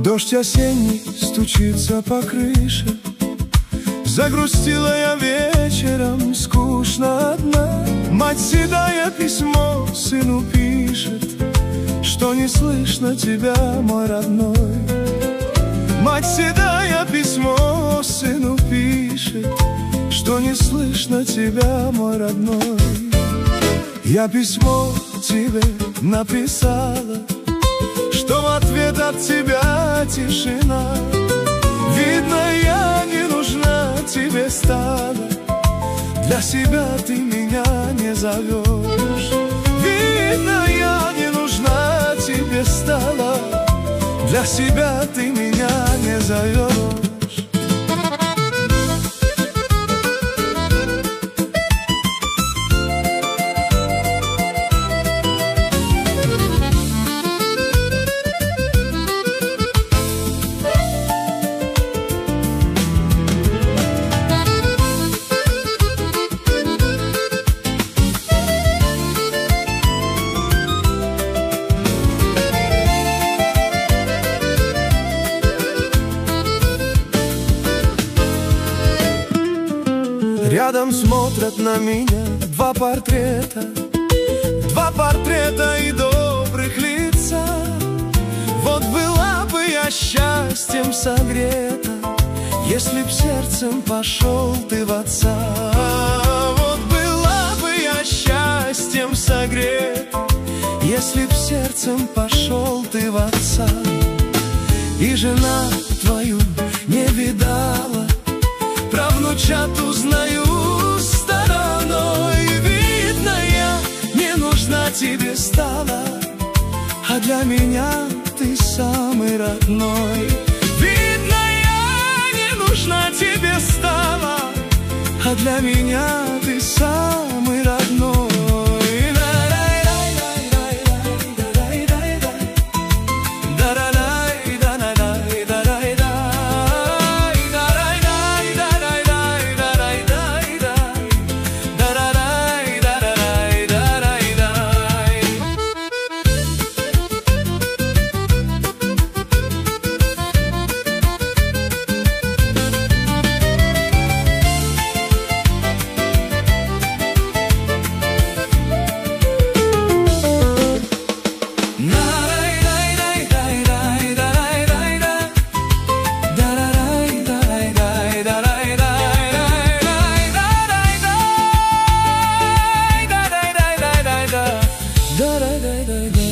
Дождь осенний стучится по крыше. Загрустила я вечером, скучно одна. Мать седая письмо сыну пишет, что не слышно тебя, мой родной. Мать седая письмо сыну пишет, что не слышно тебя, мой родной. Я письмо тебе написала, что в ответ от тебя тишина. Видно, я не нужна тебе стала, для себя ты меня не зовешь. Видно, я не нужна тебе стала, для себя ты меня не зовешь. Рядом смотрят на меня два портрета и добрых лица. Вот была бы я счастьем согрета, если б сердцем пошел ты в отца. Вот была бы я счастьем согрета, если б сердцем пошел ты в отца. И жена твою не видала, про внучат узнаю стороной. Видно, я не нужна тебе стала, а для меня ты самый родной. Видно, я не нужна тебе стала, а для меня ты самый родной. Da da da da da.